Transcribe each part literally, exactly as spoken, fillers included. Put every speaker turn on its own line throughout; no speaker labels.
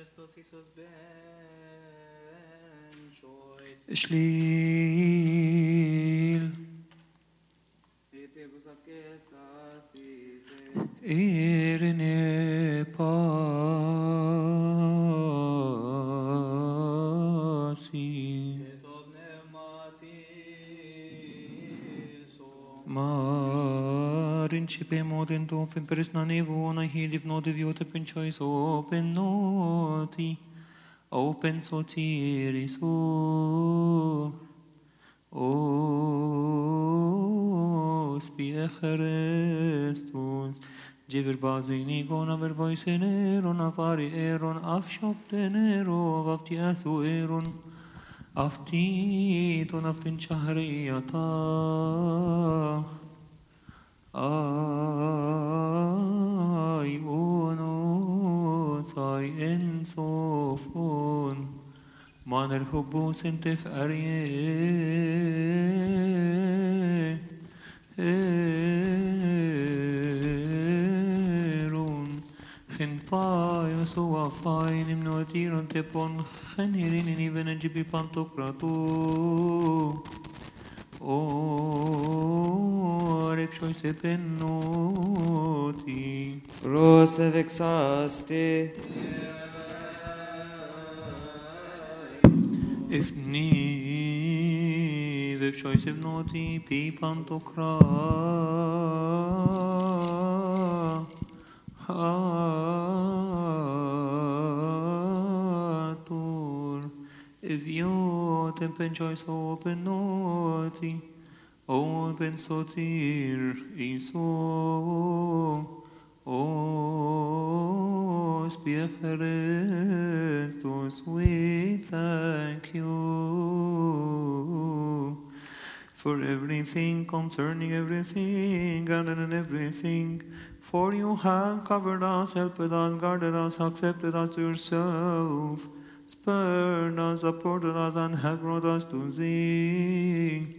Shliil Irene Pasi Marin Chipe Modern Dolphin Personane Vona Hidiv Nodiv Open Choice Open Noti Open Sotiris O O Spie Christus Jiver Bazini Gona Vervoisen Eron Avari Eron Afshopten Ero Vaftiasu Eron Aftiton Aftin Chahriyata Ay Uno Sai Ensofon Maner Hubus Entef Arye Erun Genpai Sua Fain Imnotiron Tepon Genirin in even and Jibi Pantokratu O Repshoise Penoti
Rose vexasti
If ni Repshoise Penoti Pi Pantokra Hatur If you tempen choice open noti Open sotir iso O spie Christus we thank you for everything concerning everything and in everything. For you have covered us, helped us, guarded us, accepted us to yourself, spared us, supported us, and have brought us to thee.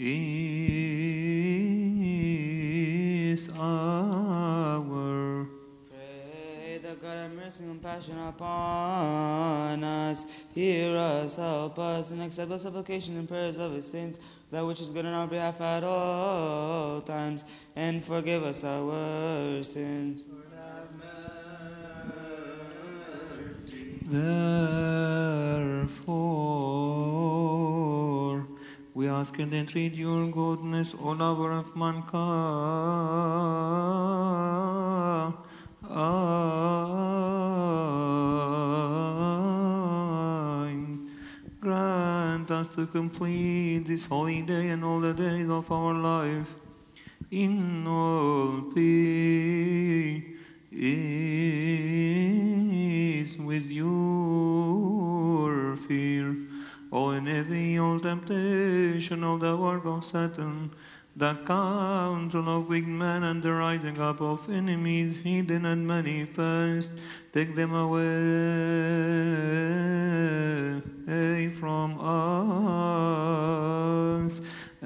Is our
Pray that God have mercy and compassion upon us. Hear us, help us, and accept the supplication and prayers of his saints, that which is good on our behalf at all times, and forgive us our sins.
Therefore, we ask and entreat your goodness, O lover of mankind, grant us to complete this holy day and all the days of our life in all peace with your fear. O in every old temptation of the work of Satan, the counsel of wicked men and the rising up of enemies, hidden and manifest, take them away from us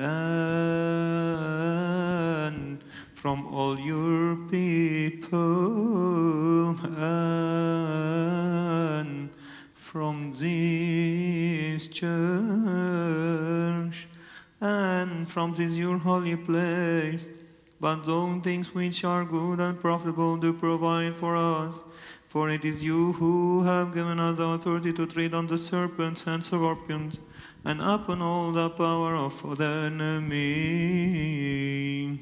and from all your people and from this church and from this your holy place, but those things which are good and profitable do provide for us. For it is you who have given us the authority to tread on the serpents and scorpions, and upon all the power of the enemy.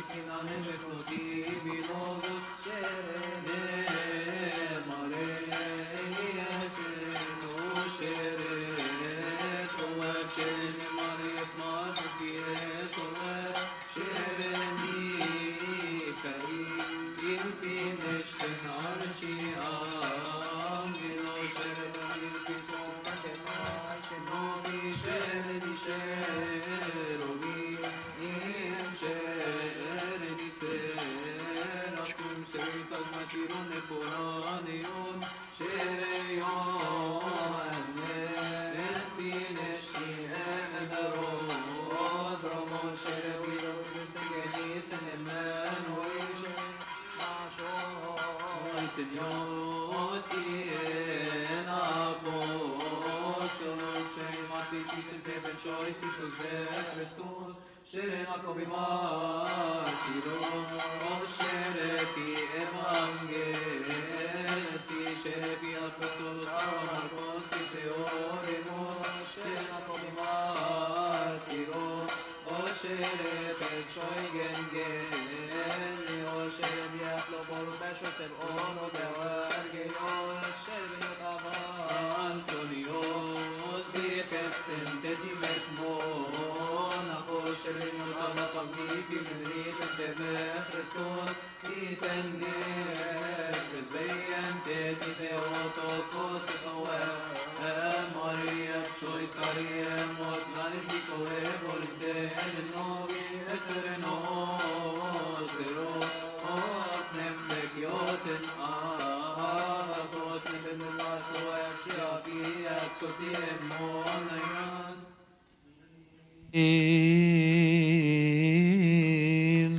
Il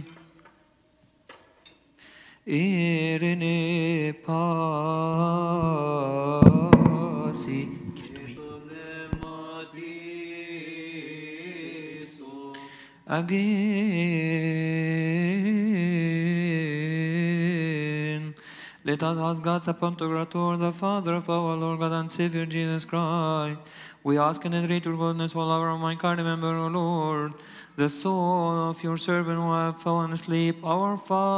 Irene pasi again. Let us ask God's Pantocrator, the Father of our Lord God and Savior Jesus Christ. We ask and entreat your goodness while our mind can remember, O Lord, the soul of your servant who have fallen asleep, our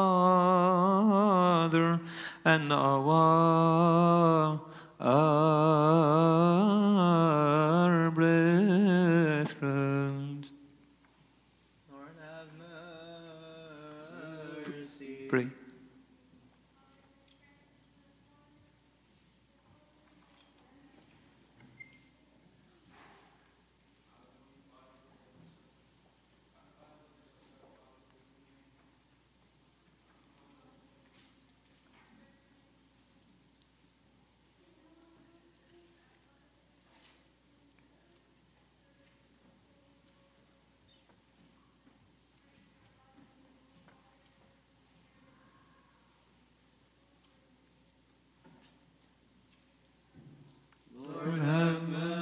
Father and our, our brethren.
Lord have mercy.
Pray.
Lord have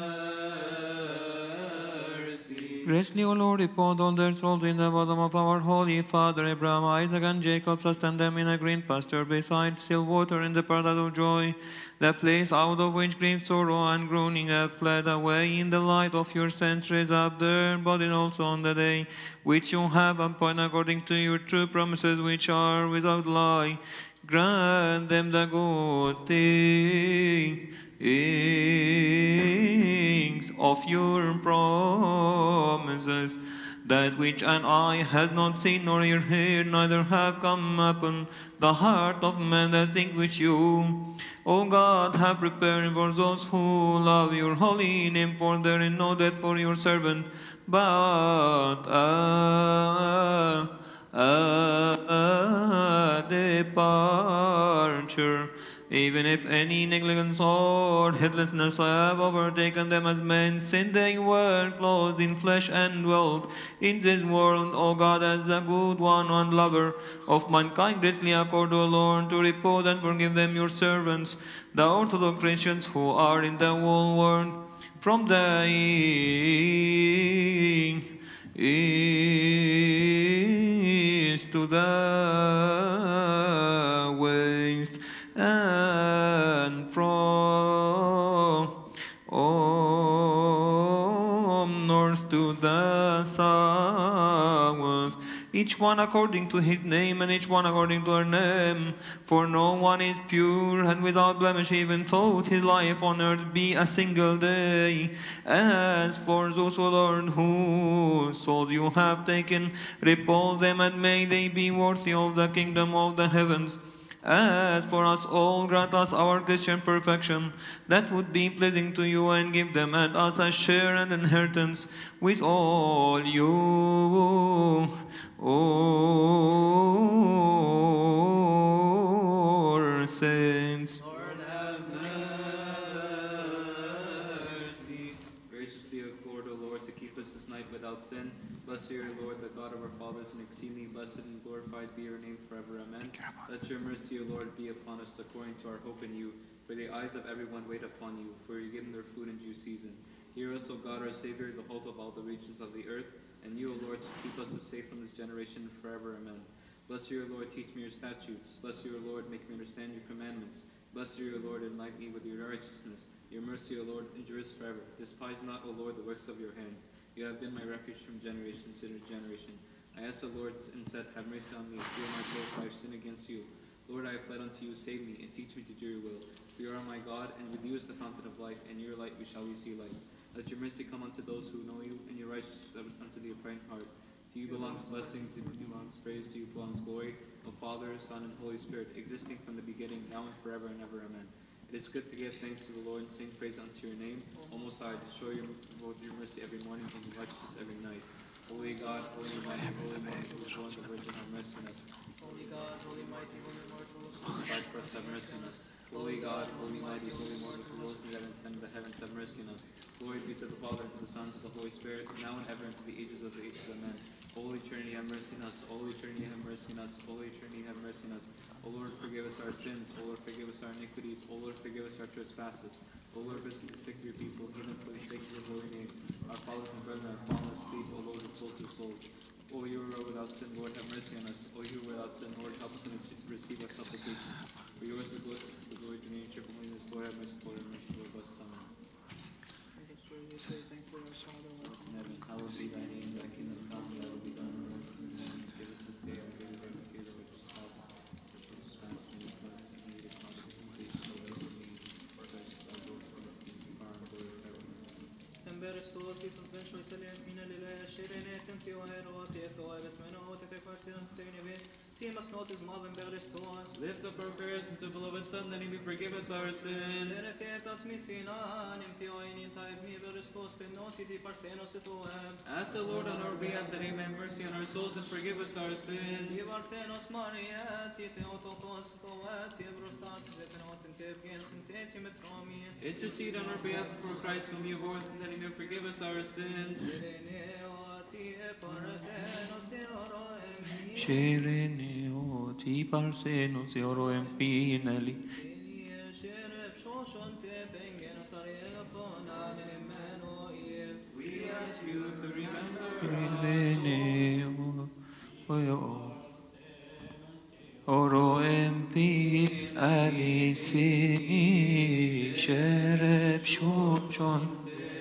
mercy.
Graciously, O Lord, repose all their souls in the bosom of our Holy Father Abraham, Isaac, and Jacob. Sustain them in a green pasture beside still water in the paradise of joy, the place out of which grief, sorrow, and groaning have fled away. In the light of your sense, raise up their bodies also on the day which you have appointed according to your true promises, which are without lie. Grant them the good thing of your promises, that which an eye has not seen nor ear heard, neither have come upon the heart of man, the thing which you, O God, have prepared for those who love your holy name. For there is no death for your servant, but a, a, a departure. Even if any negligence or heedlessness have overtaken them as men, since they were clothed in flesh and dwelt in this world, O God, as a good one and lover of mankind, greatly accord, O Lord, to repose and forgive them, your servants, the Orthodox Christians who are in the whole world, from the east to the west, and from um, north to the south, each one according to his name, and each one according to her name. For no one is pure and without blemish, even though his life on earth be a single day. As for those, O Lord, whose souls you have taken, repose them, and may they be worthy of the kingdom of the heavens. As for us all, grant us our Christian perfection, that would be pleasing to you, and give them and us a share and inheritance with all you, our saints.
Lord, have mercy. Graciously accord, O Lord, to keep us this night without sin. Blessed are you, Lord, the God of our fathers, and exceedingly blessed and glorified be your name forever. Amen. Let your mercy, O Lord, be upon us according to our hope in you. For the eyes of everyone wait upon you, for you give them their food in due season. Hear us, O God, our Savior, the hope of all the regions of the earth, and you, O Lord, to keep us safe from this generation forever. Amen. Blessed are you, Lord, teach me your statutes. Blessed are you, Lord, make me understand your commandments. Blessed are you, Lord, enlighten me with your righteousness. Your mercy, O Lord, endures forever. Despise not, O Lord, the works of your hands. You have been my refuge from generation to generation. I asked the Lord and said, have mercy on me, heal my soul, for I have sinned against you. Lord, I have fled unto you, save me, and teach me to do your will. For you are my God, and with you is the fountain of life, and in your light we shall we see light. Let your mercy come unto those who know you, and your righteousness unto the upright heart. To you belongs blessings, to you belongs praise, to you belongs glory, O Father, Son, and Holy Spirit, existing from the beginning, now and forever and ever. Amen. It is good to give thanks to the Lord and sing praise unto your name. O Most High, to show your, your mercy every morning and your righteousness every night. Holy God, holy mighty, holy mighty, who is born of the Virgin, have mercy on us.
Holy God, holy mighty, holy immortal,
Crucified for us, have mercy on us. Holy God, holy mighty, holy immortal, who rose from the dead and ascended to the heavens, have mercy on us. Glory be to the Father, and to the Son, and to the Holy Spirit, now and ever, and to the ages of the ages. Amen. Holy Trinity, have mercy on us. Holy Trinity, have mercy on us. Holy Trinity, have mercy on us. O Lord, forgive us our sins. O Lord, forgive us our iniquities. O Lord, forgive us our trespasses. O Lord, visit the sick of your people, heal them for the sake of your holy name. Our fathers and brethren have fallen asleep. O Lord, repose their souls. O you who are without sin, Lord, have mercy on us. O you who are without sin, Lord, help us and receive our supplications. For yours is the glory, the glory, the nature, holiness, Lord, have mercy, Lord, have mercy, Lord, bless Son. In heaven, hallowed be thy name, thy kingdom come, thy will be done on earth as it is in heaven. Give us this day our daily bread, and forgive us our trespasses, as we forgive us, and lead us not into temptation, but deliver us from evil. For such is thy glory, the kingdom, power, and glory forever.
Emberestos som fensor säljer mina lilla kärlek till och här och till och är smena och till kvarten syn vi timas nåt is maven berestos.
Lift up our prayers unto beloved Son, that he may forgive us our sins.
Kärleketas missina nimpi oin in type me berestos penoti di partenos et oem.
Ask the Lord on our behalf that he may have mercy on our souls and forgive us our sins.
Di partenos Maria ti theotokos poet evrostas zetenot in tebgen sinteti metromi.
Intercede on our behalf before Christ, whom you bore, that he may forgive us our sins.
Scereneo ti parseno se oro empineli.
We ask you to remember us.
Scereneo oro empineli si şeref şoşon.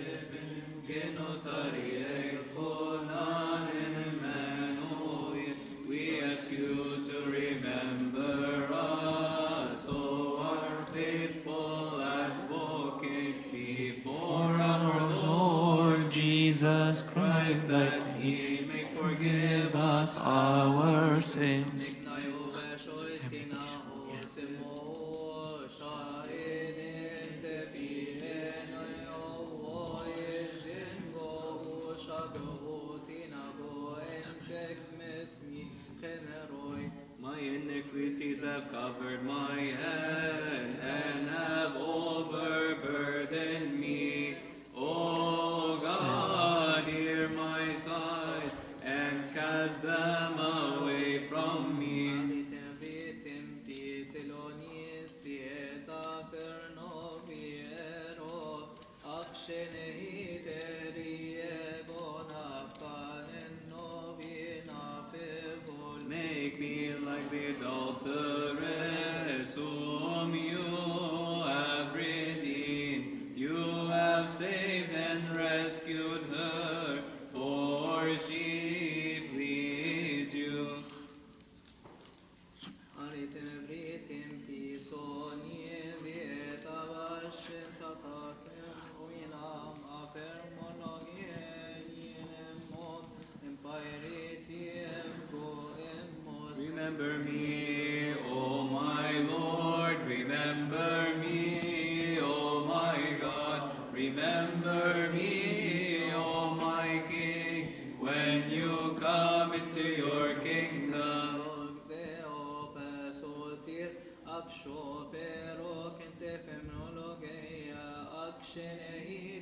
We ask you to remember us, O our faithful advocate, before our
Lord Jesus Christ, that he may forgive us our sins.
My iniquities have covered my head and have overburdened me. O God, hear my sighs and cast them away from me. Make me like the adulteress whom you have redeemed. You have saved and rescued her, for she pleased you. remember me, O my Lord, remember me, O my God, remember me, O my King, when you come into your kingdom.
Aksho pero kente femnologia akshene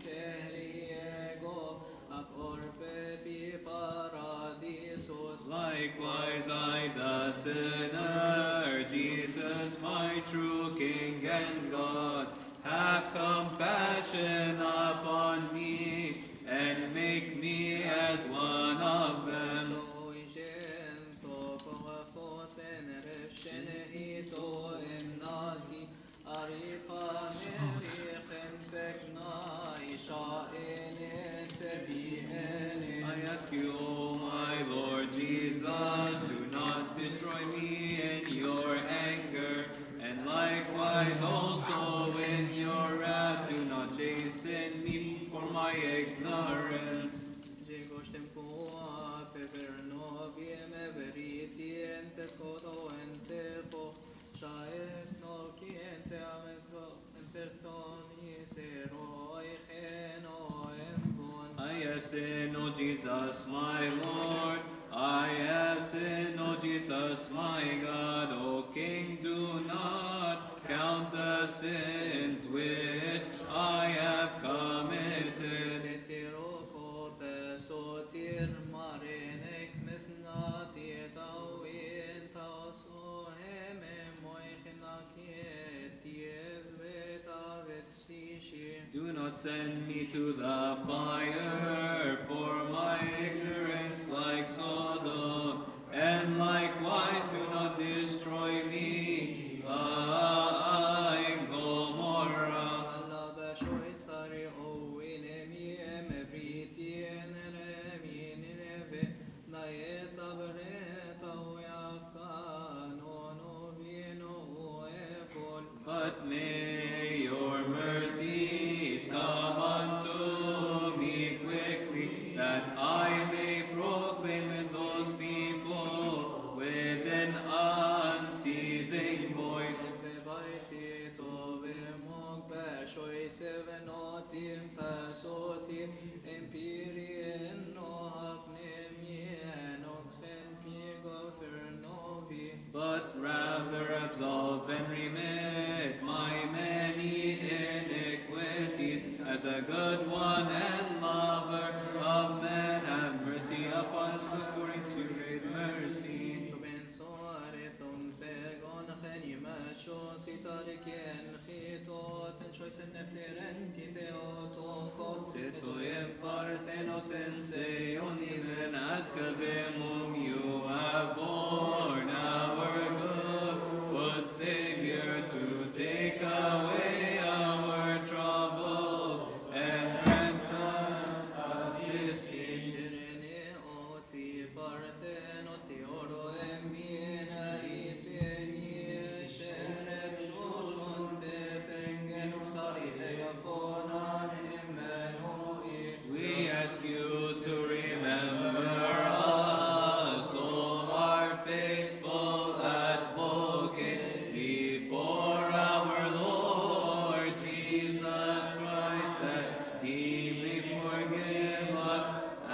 teriego ak orbe bi paradisos.
Likewise I, the sinner, Jesus, my true King and God, have compassion upon me, and make me as one of them.
So igento pogafos en refshene ito en nati aripa merichen pekna isha en tebi ene.
I ask you, O my Lord Jesus, do not destroy me in your anger, and likewise also in your wrath, do not chasten me for my ignorance.
Jegos tempoa peverno viem everiti ente kodo ente fo shaef no kiente ametro en personi sero echeno embon.
I have sinned, O Jesus, my Lord. I have sinned, O Jesus, my God. O King, do not count the sins which I have committed.
Letiro ko pesotir marenek mithnati etawin taso heme moichinaki etiez vetavet shishi.
Do not send me to the fire for my ignorance like Sodom, and likewise do not destroy me like Gomorrah.
Allah bashoy sari o inemi emevriti eneremi nineve naeta bereta o yafka no no vino o ebol.
But may your mercies come unto me quickly, that I may proclaim with those people with an unceasing voice.
Bevaiti tove mog bashoy sevenotim pasotim empirien no hapnemien okhen pigofernovi.
But rather absolve and remit my many iniquities, as a good one and lover of men. Have mercy upon us according to your great mercy.
Ben soarethon fegon chenimacho sitariken chitot en choisen nefteren kitheotokos.
Setoyem parthenos en seon, even as Kavimum you have borne our good Savior, to take away our troubles and grant us his peace.
Shirene oti parthenos theoro embien aritheni sherep shoshon te pengenus arihegafonan emmenoi.
We ask you to remember us, O our faithful advocate, before our Lord Jesus Christ, that he may forgive us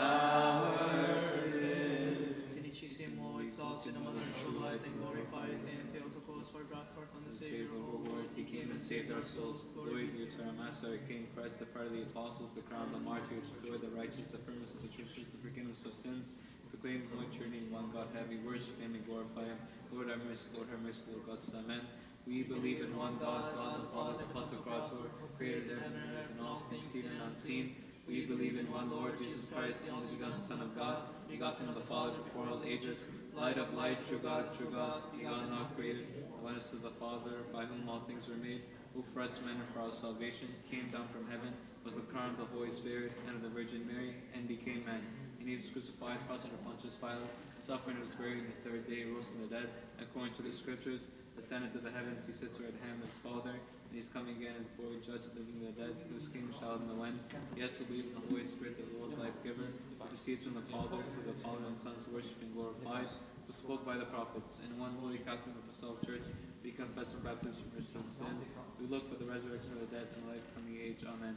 our sins.
Felicissimo, exalted the Mother of true light, and glorified in Theotokos, for brought forth from the Savior, O Lord.
He came and saved our souls. Glory be to our Master, our King Christ, the part of the apostles, the crown of the martyrs, the joy of the righteous, the firmness of the churches, the forgiveness of sins. Proclaim the Holy Trinity in one God, have we worship him and glorify him. Lord have mercy, Lord have mercy, Lord God, amen. We believe in one God, God the Father, the Pantocrator, created heaven and earth and all things seen and unseen. We believe in one Lord Jesus Christ, the only begotten Son of God, begotten of the Father before all ages, light of light, true God of true God, begotten, not created, oneness of the Father, by whom all things were made, who for us men and for our salvation came down from heaven, was the crown of the Holy Spirit and of the Virgin Mary, and became man. And he was crucified, crossed under Pontius Pilate, suffered and was buried, and the third day rose from the dead, according to the Scriptures, ascended to the heavens, he sits right hand of his Father, and he's coming again as glory judge the living and the dead, whose kingdom shall have no end. Yes, we believe in the Holy Spirit, the Lord life giver, who proceeds from the Father, who the Father and Son is worshipped and glorified, who spoke by the prophets. In one holy Catholic Apostolic Church, we confess our baptism for remission of sins. We look for the resurrection of the dead and the life coming age. Amen.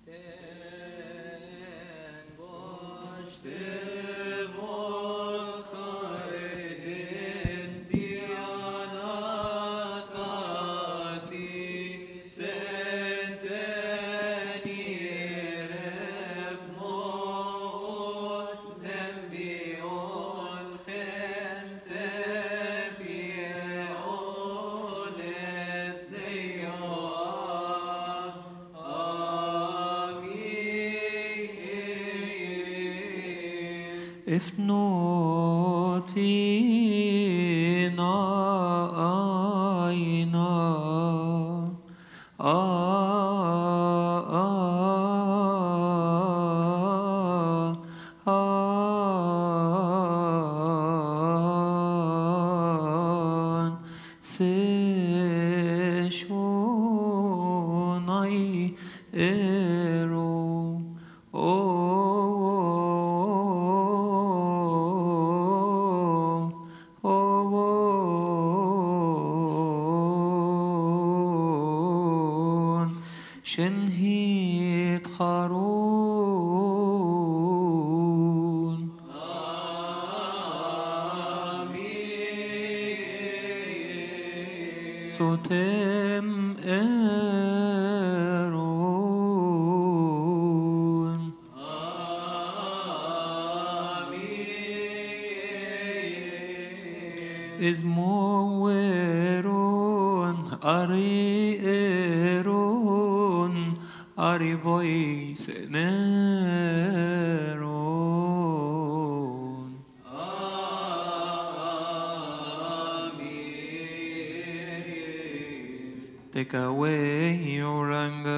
If not in aina, an se shonai ero شنهيت خارون سوتم إيرون إزمويرون أريئرون Ari voice neron. Amen. Take away your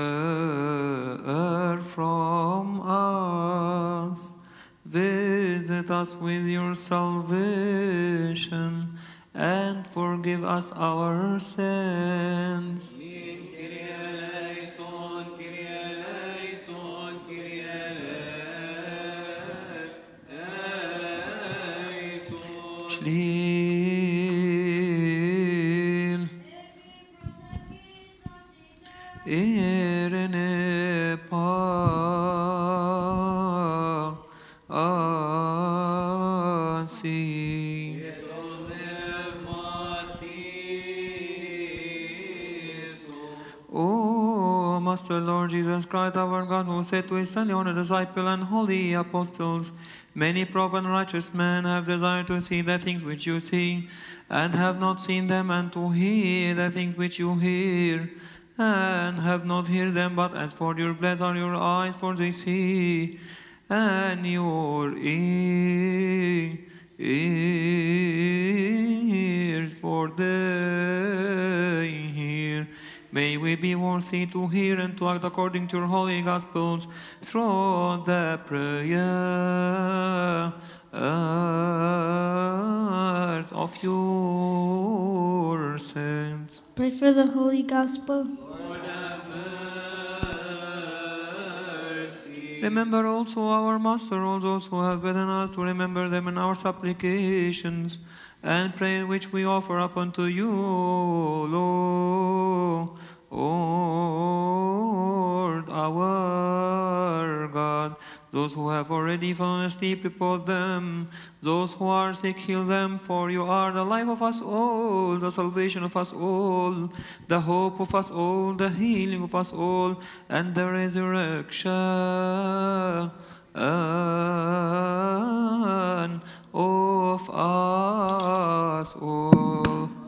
anger from us. Visit us with your salvation and forgive us our sins. Lil Irene pa asi O Master Lord Jesus Christ, our God, who said to his Son, honor disciple and holy apostles, many prophets and righteous men have desired to see the things which you see, and have not seen them, and to hear the things which you hear, and have not heard them. But as for your blessed are your eyes, for they see, and your ears, for they hear. May we be worthy to hear and to act according to your holy Gospels through the prayers of your saints.
Pray for the Holy Gospel.
Remember also our Master, all those who have bidden us to remember them in our supplications and prayer which we offer up unto you, Lord, Lord our God. Those who have already fallen asleep, repose them. Those who are sick, heal them. For you are the life of us all, the salvation of us all, the hope of us all, the healing of us all, and the resurrection of us all.